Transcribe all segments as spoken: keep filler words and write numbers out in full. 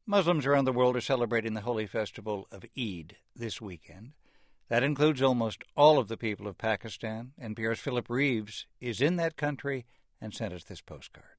Muslims around the world are celebrating the holy festival of Eid this weekend. That includes almost all of the people of Pakistan. N P R's Philip Reeves is in that country and sent us this postcard.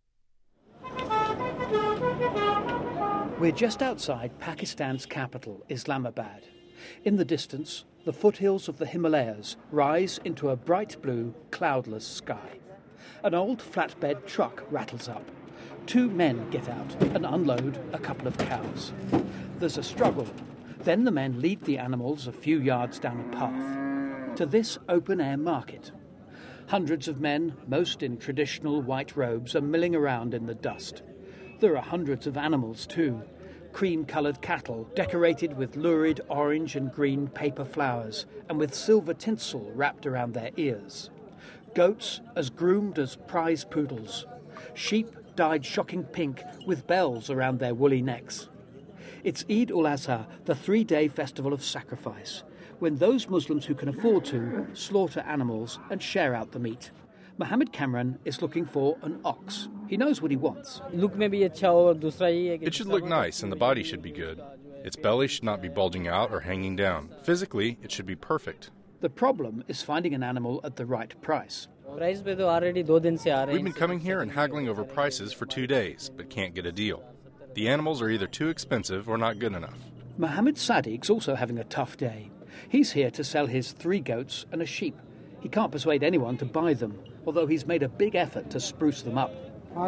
We're just outside Pakistan's capital, Islamabad. In the distance, the foothills of the Himalayas rise into a bright blue, cloudless sky. An old flatbed truck rattles up. Two men get out and unload a couple of cows. There's a struggle. Then the men lead the animals a few yards down a path to this open-air market. Hundreds of men, most in traditional white robes, are milling around in the dust. There are hundreds of animals too. Cream-coloured cattle decorated with lurid orange and green paper flowers and with silver tinsel wrapped around their ears. Goats as groomed as prize poodles. Sheep dyed shocking pink with bells around their woolly necks. It's Eid ul-Adha, the three-day festival of sacrifice, when those Muslims who can afford to slaughter animals and share out the meat. Mohammed Kamran is looking for an ox. He knows what he wants. It should look nice and the body should be good. Its belly should not be bulging out or hanging down. Physically, it should be perfect. The problem is finding an animal at the right price. We've been coming here and haggling over prices for two days, but can't get a deal. The animals are either too expensive or not good enough. Mohammed Sadiq's also having a tough day. He's here to sell his three goats and a sheep. He can't persuade anyone to buy them, although he's made a big effort to spruce them up.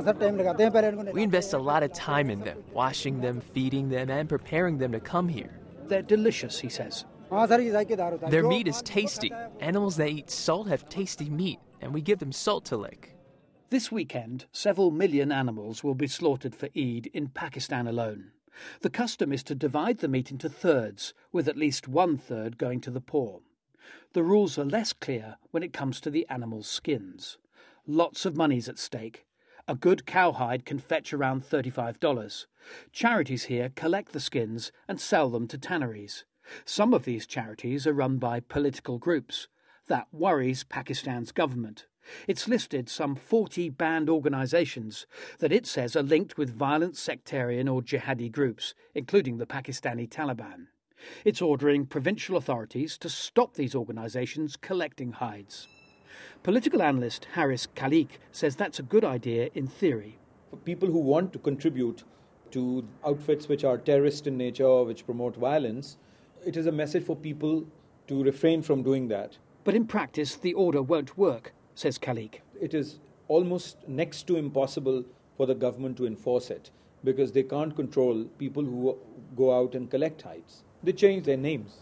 We invest a lot of time in them, washing them, feeding them, and preparing them to come here. They're delicious, he says. Their meat is tasty. Animals that eat salt have tasty meat, and we give them salt to lick. This weekend, several million animals will be slaughtered for Eid in Pakistan alone. The custom is to divide the meat into thirds, with at least one third going to the poor. The rules are less clear when it comes to the animals' skins. Lots of money's at stake. A good cowhide can fetch around thirty-five dollars. Charities here collect the skins and sell them to tanneries. Some of these charities are run by political groups. That worries Pakistan's government. It's listed some forty banned organisations that it says are linked with violent sectarian or jihadi groups, including the Pakistani Taliban. It's ordering provincial authorities to stop these organisations collecting hides. Political analyst Haris Khalik says that's a good idea in theory. For people who want to contribute to outfits which are terrorist in nature or which promote violence, it is a message for people to refrain from doing that. But in practice, the order won't work, says Khalik. It is almost next to impossible for the government to enforce it because they can't control people who go out and collect hides. They change their names.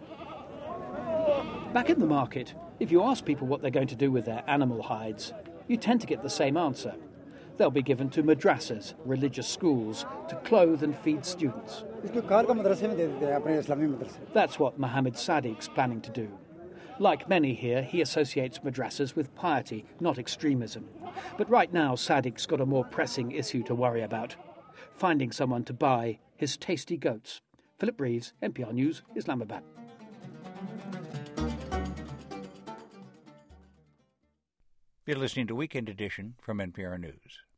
Back in the market, if you ask people what they're going to do with their animal hides, you tend to get the same answer. They'll be given to madrasas, religious schools, to clothe and feed students. That's what Mohammed Sadiq's planning to do. Like many here, he associates madrasas with piety, not extremism. But right now, Sadiq's got a more pressing issue to worry about: finding someone to buy his tasty goats. Philip Reeves, N P R News, Islamabad. You're listening to Weekend Edition from N P R News.